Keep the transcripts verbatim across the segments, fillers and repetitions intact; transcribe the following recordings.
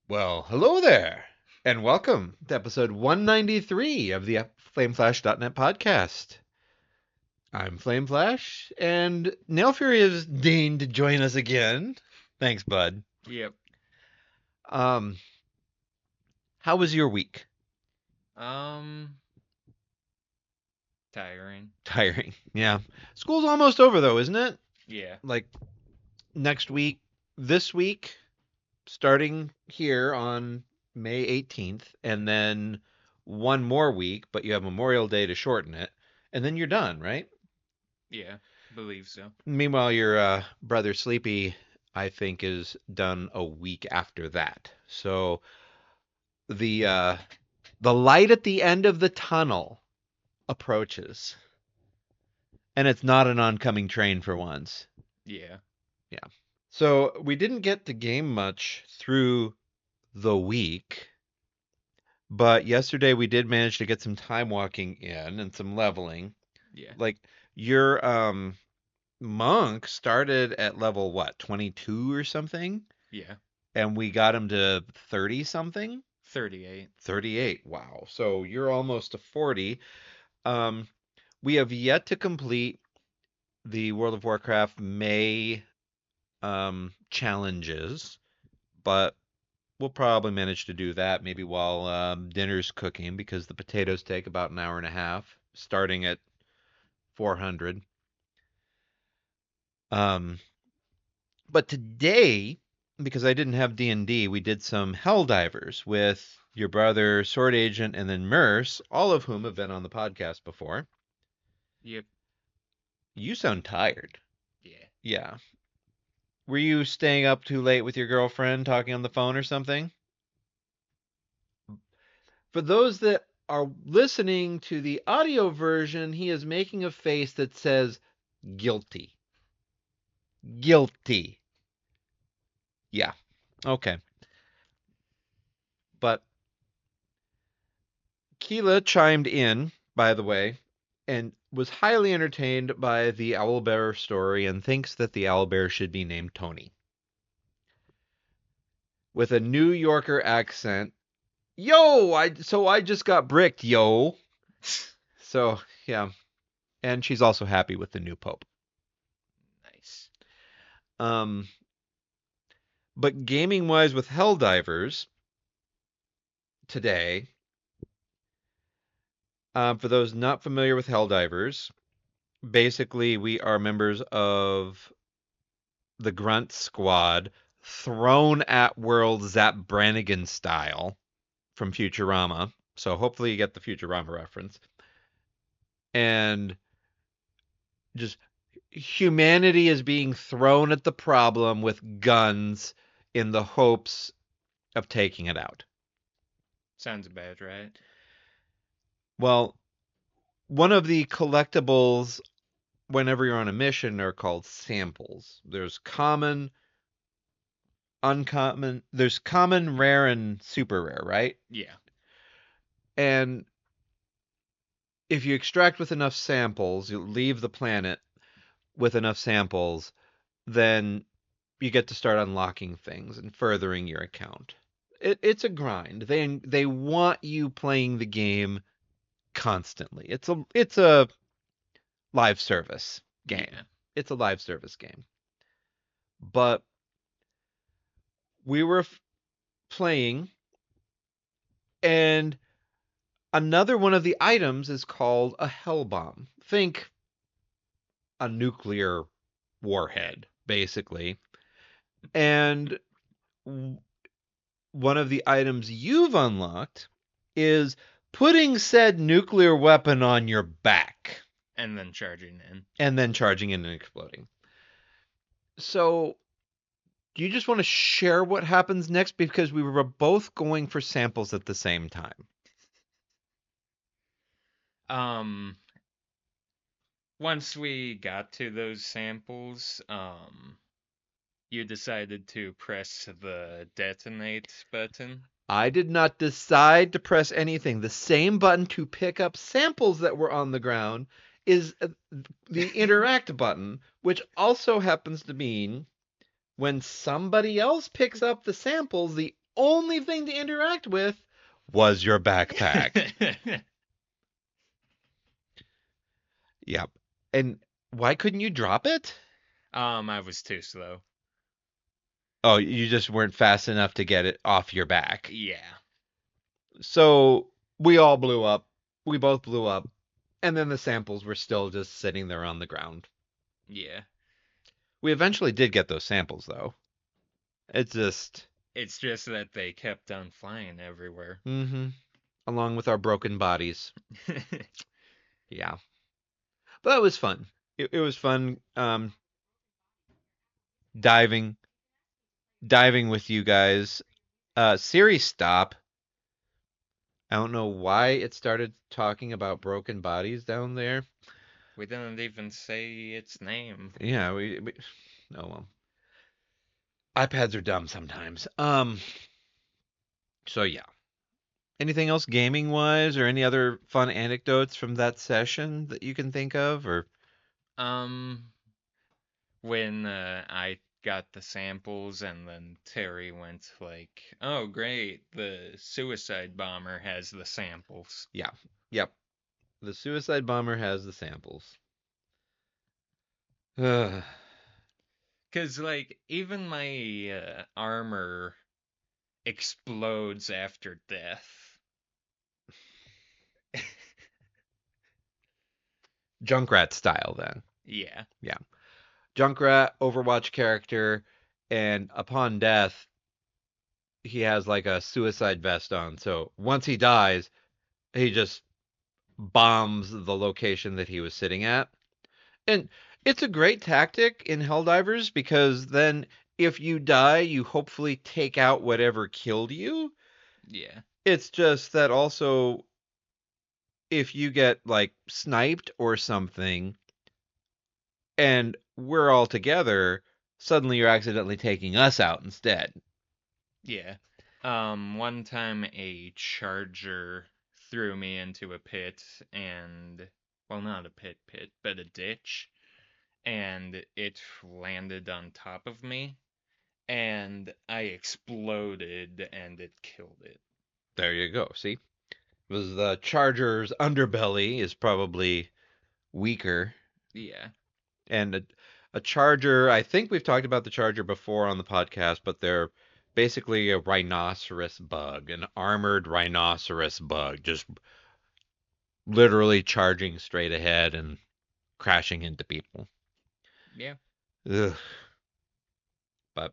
Well, hello there, and welcome to episode one ninety-three of the Flameflash dot net podcast. I'm Flame Flash, and Nail Fury has deigned to join us again. Thanks, bud. Yep. Um, how was your week? Um, tiring. Tiring. Yeah. School's almost over, though, isn't it? Yeah. Like next week, this week, starting here on May eighteenth, and then one more week, but you have Memorial Day to shorten it, and then you're done, right? Yeah. Believe so. Meanwhile, your uh, brother Sleepy, I think, is done a week after that. So the uh, the light at the end of the tunnel approaches, and it's not an oncoming train for once. Yeah. Yeah. So we didn't get to game much through the week, but yesterday we did manage to get some time walking in and some leveling. Yeah. Like your um monk started at level what, twenty-two or something? Yeah. And we got him to thirty something? thirty-eight. thirty-eight. Wow. So you're almost to forty. Um, we have yet to complete the World of Warcraft May um, challenges, but we'll probably manage to do that maybe while um, dinner's cooking because the potatoes take about an hour and a half, starting at four hundred. Um, but today, because I didn't have D and D, we did some Helldivers with your brother, Sword Agent, and then Merce, all of whom have been on the podcast before. Yep. You sound tired. Yeah. Yeah. Were you staying up too late with your girlfriend talking on the phone or something? For those that are listening to the audio version, he is making a face that says guilty. Guilty. Yeah. Okay. But Keela chimed in, by the way, and was highly entertained by the owlbear story and thinks that the owlbear should be named Tony. With a New Yorker accent. Yo, I so I just got bricked, yo. So, yeah. And she's also happy with the new pope. Nice. Um but gaming wise with Helldivers today, um, for those not familiar with Helldivers, basically we are members of the Grunt Squad, thrown at world Zap Brannigan style from Futurama. So hopefully you get the Futurama reference. And just humanity is being thrown at the problem with guns in the hopes of taking it out. Sounds about right. Well, one of the collectibles whenever you're on a mission are called samples. There's common, uncommon, there's common, rare, and super rare, right? Yeah. And if you extract with enough samples, you leave the planet with enough samples, then you get to start unlocking things and furthering your account. It, it's a grind. They they want you playing the game constantly. It's a it's a live service game. Yeah. It's a live service game. But we were f- playing, and another one of the items is called a hell bomb. Think a nuclear warhead, basically. And one of the items you've unlocked is putting said nuclear weapon on your back And then charging in. and then charging in and exploding. So, do you just want to share what happens next? Because we were both going for samples at the same time. Um, once we got to those samples, um, you decided to press the detonate button. I did not decide to press anything. The same button to pick up samples that were on the ground is uh, the interact button, which also happens to mean when somebody else picks up the samples, the only thing to interact with was your backpack. Yep. And why couldn't you drop it? um, I was too slow. Oh, you just weren't fast enough to get it off your back. Yeah. So we all blew up. We both blew up. And then the samples were still just sitting there on the ground. Yeah. We eventually did get those samples, though. It's just, It's just that they kept on flying everywhere. mm-hmm, along with our broken bodies. Yeah. But that was fun. It, it was fun um, diving, diving with you guys. Uh, Siri, stop. I don't know why it started talking about broken bodies down there. We didn't even say its name. Yeah, we, we oh well. iPads are dumb sometimes. Um, so yeah. Anything else gaming wise or any other fun anecdotes from that session that you can think of or Um, when uh, I got the samples and then Terry went like, "Oh, great, the suicide bomber has the samples." yeah. Yep. The suicide bomber has the samples. Ugh. Cause like even my uh, armor explodes after death. Junkrat style then. Yeah. Yeah. Junkrat, Overwatch character, and upon death, he has like a suicide vest on. So once he dies, he just bombs the location that he was sitting at. And it's a great tactic in Helldivers because then if you die, you hopefully take out whatever killed you. Yeah. It's just that also if you get like sniped or something and we're all together, suddenly you're accidentally taking us out instead. Yeah. Um, one time a charger threw me into a pit and, well, not a pit pit, but a ditch, and it landed on top of me, and I exploded and it killed it. There you go. See? It was the Charger's underbelly is probably weaker. Yeah. And a, a Charger, I think we've talked about the Charger before on the podcast, but they're basically a rhinoceros bug, an armored rhinoceros bug, just literally charging straight ahead and crashing into people. Yeah. Ugh. But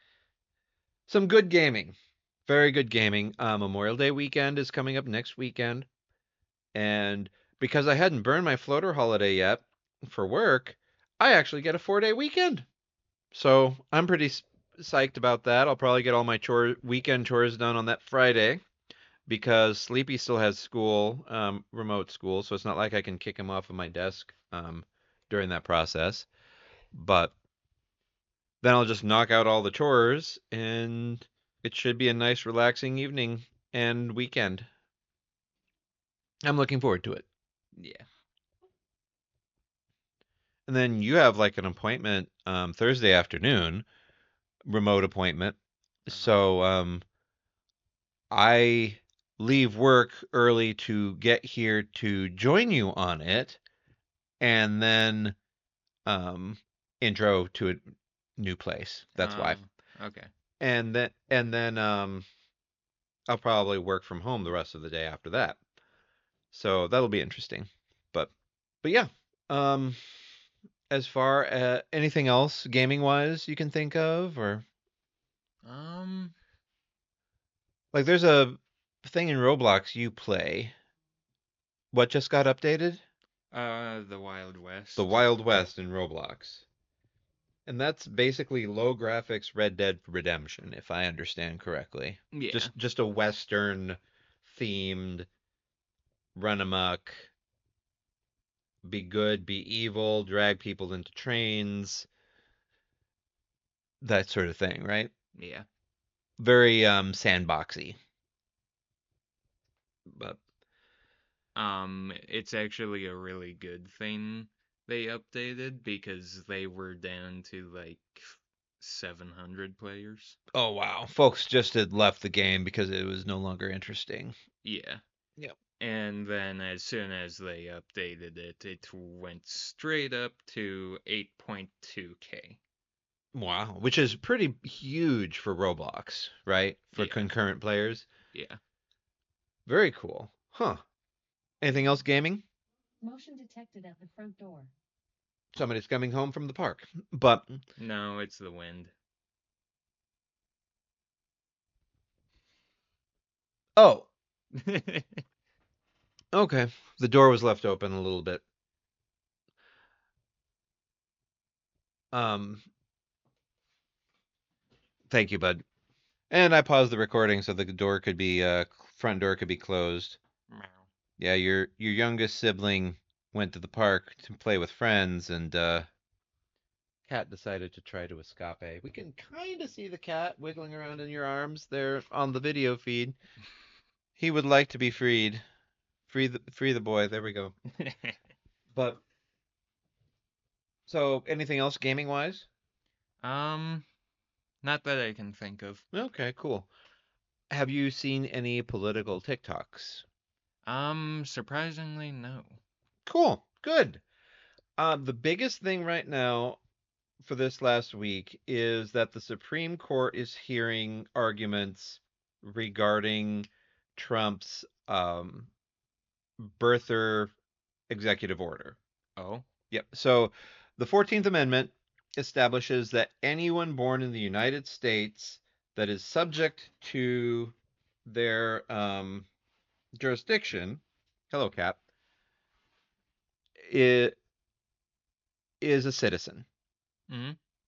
some good gaming. Very good gaming. Uh, Memorial Day weekend is coming up next weekend. And because I hadn't burned my floater holiday yet for work, I actually get a four day weekend. So I'm pretty psyched about that. I'll probably get all my chore weekend chores done on that Friday because Sleepy still has school, um, remote school, so it's not like I can kick him off of my desk um, during that process. But then I'll just knock out all the chores, and it should be a nice, relaxing evening and weekend. I'm looking forward to it. Yeah. And then you have like an appointment um, Thursday afternoon, remote appointment. Uh-huh. So um, I leave work early to get here to join you on it, and then um, intro to a new place. That's why. Um, okay. And then and then um, I'll probably work from home the rest of the day after that. So that'll be interesting. But but yeah. Um, as far as anything else gaming wise you can think of or Um, like there's a thing in Roblox you play. What just got updated? uh, the Wild The West. Wild West in Roblox. And that's basically low graphics Red Dead Redemption, if I understand correctly. Yeah. Just just a Western themed run amok, be good, be evil, drag people into trains, that sort of thing, right? Yeah. Very um sandboxy. But Um, it's actually a really good thing they updated because they were down to like seven hundred players. Oh wow. Folks just had left the game because it was no longer interesting. Yeah. Yep. And then as soon as they updated it, it went straight up to eight point two K. Wow, which is pretty huge for Roblox, right? For Yeah. concurrent players. Yeah. Very cool. Huh. Anything else gaming? Motion detected at the front door. Somebody's coming home from the park. But No, it's the wind. oh, okay. The door was left open a little bit. Um, thank you, bud. And I paused the recording so the door could be uh front door could be closed. Meow. Yeah, your your youngest sibling went to the park to play with friends and uh cat decided to try to escape. We can kind of see the cat wiggling around in your arms there on the video feed. He would like to be freed. Free the free the boy. There we go. But so anything else gaming wise? um, not that I can think of. Okay, cool. Have you seen any political TikToks? Um, surprisingly, no. Cool. Good. Uh, the biggest thing right now for this last week is that the Supreme Court is hearing arguments regarding Trump's um, birther executive order. Oh, Yep. So the fourteenth Amendment establishes that anyone born in the United States that is subject to their um, jurisdiction, hello, Cap, it is a citizen. mm-hmm.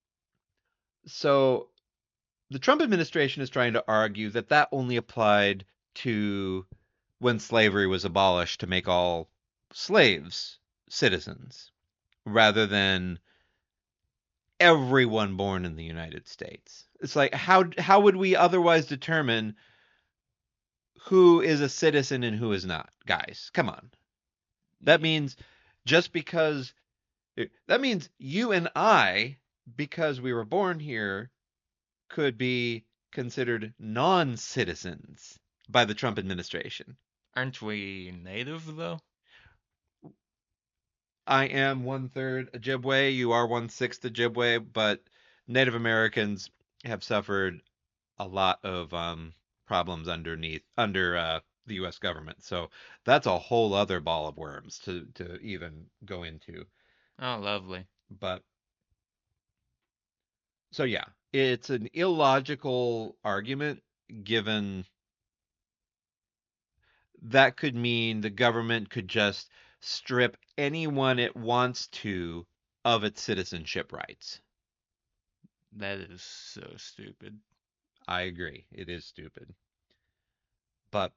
So the Trump administration is trying to argue that that only applied to when slavery was abolished to make all slaves citizens, rather than everyone born in the United States. It's like how how would we otherwise determine who is a citizen and who is not? Guys, come on. That means just because that means you and I, because we were born here, could be considered non-citizens by the Trump administration. Aren't we native though? I am one third Ojibwe. You are one sixth Ojibwe, but Native Americans have suffered a lot of um, problems underneath under uh, the U S government. So that's a whole other ball of worms to to even go into. Oh, lovely. But so yeah, it's an illogical argument given that could mean the government could just strip anyone it wants to of its citizenship rights. That is so stupid. I agree. It is stupid. But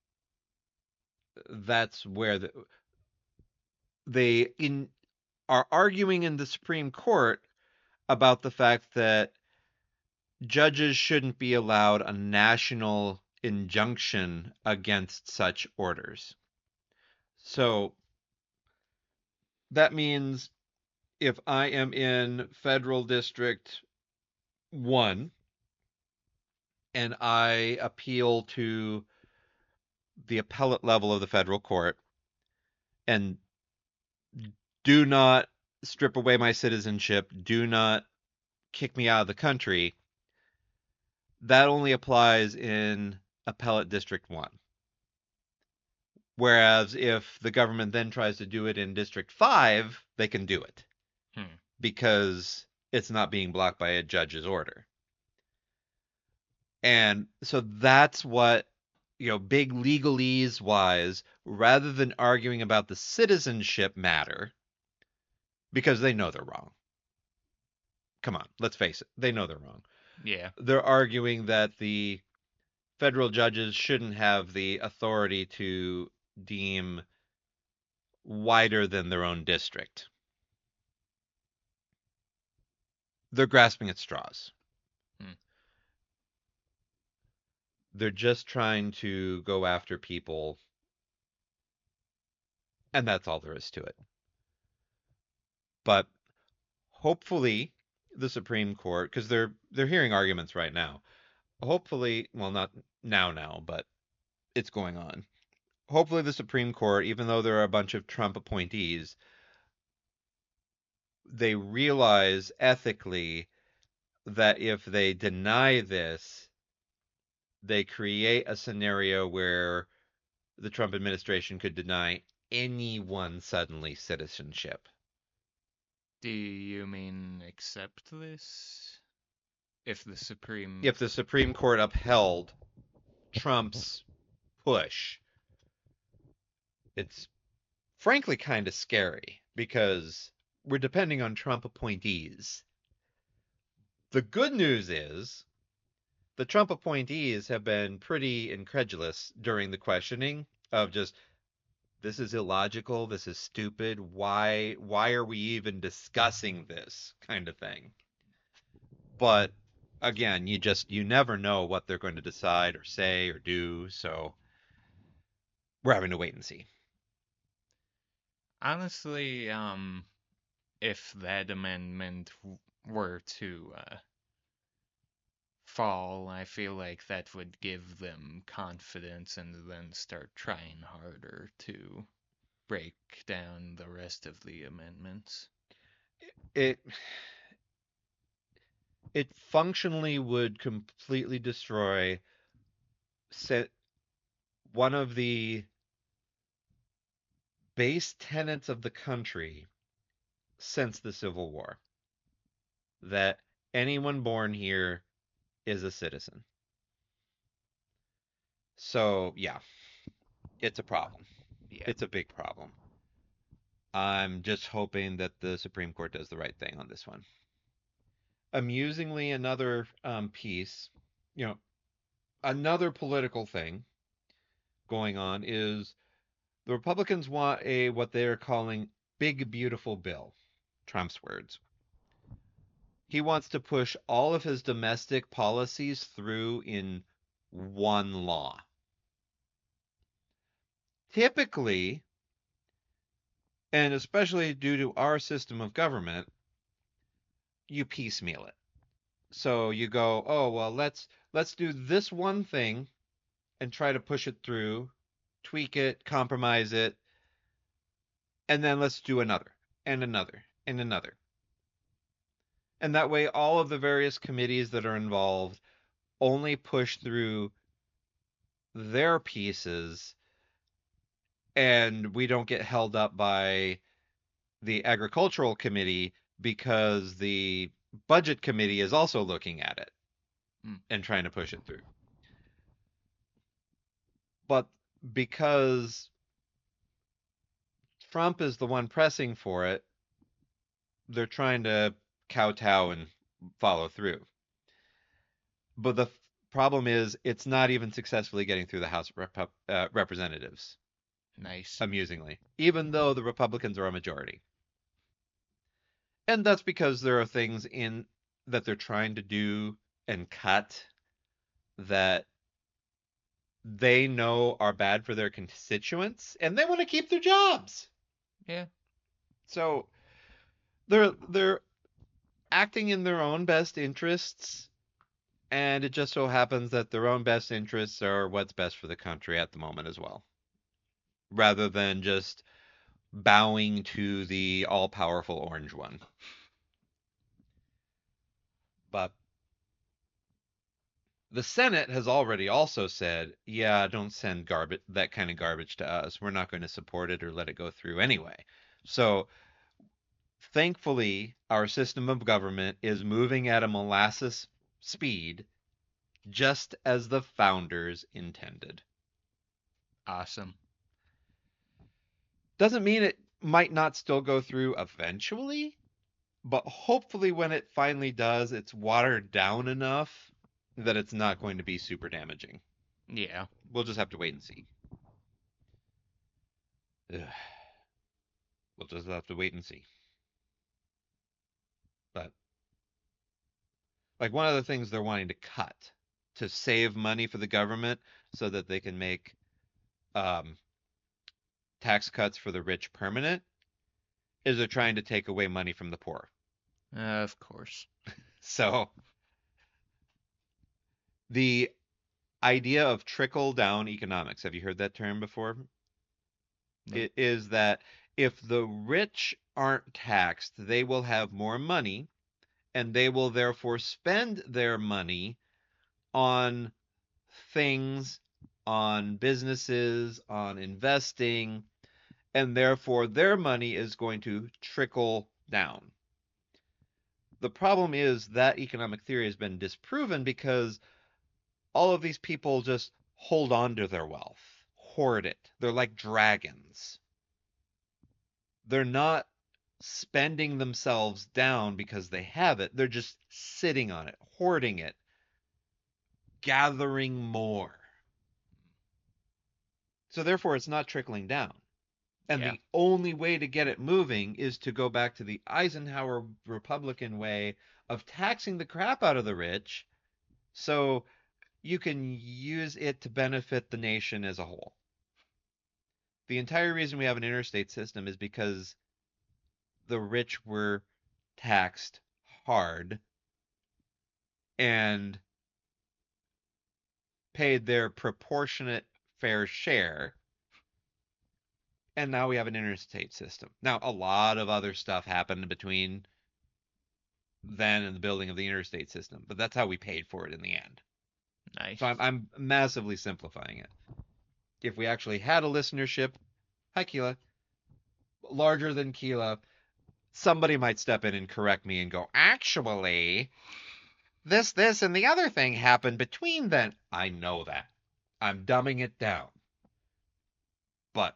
that's where the, they in are arguing in the Supreme Court about the fact that judges shouldn't be allowed a national injunction against such orders. So that means if I am in federal district one and I appeal to the appellate level of the federal court and do not strip away my citizenship, do not kick me out of the country, that only applies in appellate district one. Whereas if the government then tries to do it in district five, they can do it. Hmm. Because it's not being blocked by a judge's order. And so that's what, you know, big legalese wise, rather than arguing about the citizenship matter, because they know they're wrong. Come on, let's face it. They know they're wrong. Yeah. They're arguing that the federal judges shouldn't have the authority to deem wider than their own district. They're grasping at straws. Hmm. They're just trying to go after people, and that's all there is to it. But hopefully, the Supreme Court, because they're they're hearing arguments right now. Hopefully, well, not now now, but it's going on. Hopefully, the Supreme Court, even though there are a bunch of Trump appointees, they realize ethically that if they deny this, they create a scenario where the Trump administration could deny anyone suddenly citizenship. Do you mean accept this? If the Supreme... If the Supreme Court upheld Trump's push, it's frankly kind of scary because we're depending on Trump appointees. The good news is the Trump appointees have been pretty incredulous during the questioning of just, this is illogical, this is stupid, why why are we even discussing this kind of thing. But again, you just you never know what they're going to decide or say or do, so we're having to wait and see. Honestly, um, if that amendment w- were to uh, fall, I feel like that would give them confidence and then start trying harder to break down the rest of the amendments. It it functionally would completely destroy set one of the base tenets of the country since the Civil War, that anyone born here is a citizen. So, yeah, it's a problem. Yeah. It's a big problem. I'm just hoping that the Supreme Court does the right thing on this one. Amusingly, another um, piece, you know, another political thing going on is the Republicans want a what they're calling big beautiful bill, Trump's words. He wants to push all of his domestic policies through in one law. Typically, and especially due to our system of government, you piecemeal it. So you go, oh well, let's let's do this one thing and try to push it through, tweak it, compromise it, and then let's do another and another and another. And that way all of the various committees that are involved only push through their pieces, and we don't get held up by the agricultural committee because the budget committee is also looking at it Mm. and trying to push it through. But because Trump is the one pressing for it, they're trying to kowtow and follow through. But the f- problem is, it's not even successfully getting through the House of Rep- uh, Representatives, Nice. amusingly, even though the Republicans are a majority. And that's because there are things in that they're trying to do and cut that they know are bad for their constituents, and they want to keep their jobs. Yeah. So they're they're acting in their own best interests, and it just so happens that their own best interests are what's best for the country at the moment as well, rather than just bowing to the all-powerful orange one. But the Senate has already also said, yeah, don't send garbage that kind of garbage to us. We're not going to support it or let it go through anyway. So thankfully, our system of government is moving at a molasses speed, just as the founders intended. Awesome. Doesn't mean it might not still go through eventually, but hopefully when it finally does, it's watered down enough that it's not going to be super damaging. Yeah. We'll just have to wait and see. Ugh. We'll just have to wait and see. But like one of the things they're wanting to cut to save money for the government so that they can make um, tax cuts for the rich permanent is they're trying to take away money from the poor. Uh, of course. So the idea of trickle down economics, have you heard that term before? Nope. It is that if the rich aren't taxed, they will have more money and they will therefore spend their money on things, on businesses, on investing, and therefore their money is going to trickle down. The problem is that economic theory has been disproven because all of these people just hold on to their wealth, hoard it. They're like dragons. They're not spending themselves down because they have it. They're just sitting on it, hoarding it, gathering more. So therefore, it's not trickling down. And Yeah. the only way to get it moving is to go back to the Eisenhower Republican way of taxing the crap out of the rich so you can use it to benefit the nation as a whole. The entire reason we have an interstate system is because the rich were taxed hard and paid their proportionate fair share. And now we have an interstate system. Now, a lot of other stuff happened between then and the building of the interstate system, but that's how we paid for it in the end. Nice. So I'm, I'm massively simplifying it. If we actually had a listenership, hi Keela, larger than Keela, somebody might step in and correct me and go, actually, this, this, and the other thing happened between then. I know that. I'm dumbing it down. But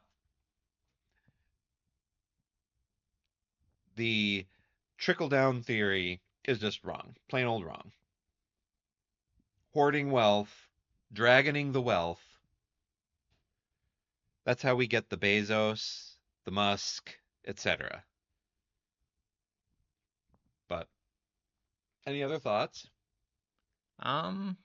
the trickle down theory is just wrong. Plain old wrong. Hoarding wealth, dragoning the wealth. That's how we get the Bezos, the Musk, et cetera. But any other thoughts? Um,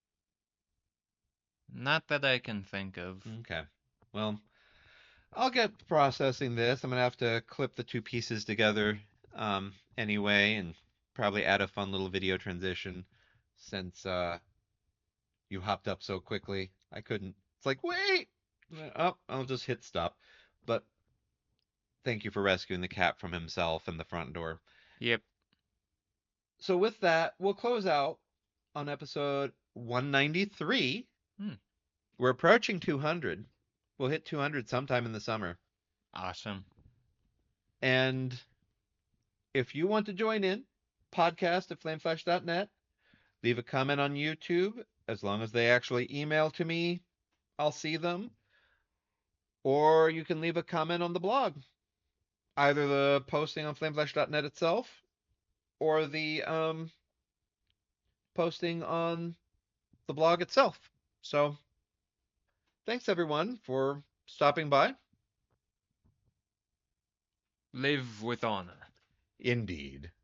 not that I can think of. Okay. Well, I'll get processing this. I'm gonna have to clip the two pieces together um, anyway, and probably add a fun little video transition since uh, you hopped up so quickly. I couldn't. It's like, wait! Oh, I'll just hit stop. But thank you for rescuing the cat from himself and the front door. Yep. So with that, we'll close out on episode one ninety-three. Hmm. We're approaching two hundred. We'll hit two hundred sometime in the summer. Awesome. And if you want to join in, podcast at flameflash dot net, leave a comment on YouTube. As long as they actually email to me, I'll see them. Or you can leave a comment on the blog. Either the posting on flameflash dot net itself or the um, posting on the blog itself. So thanks everyone for stopping by. Live with honor. Indeed.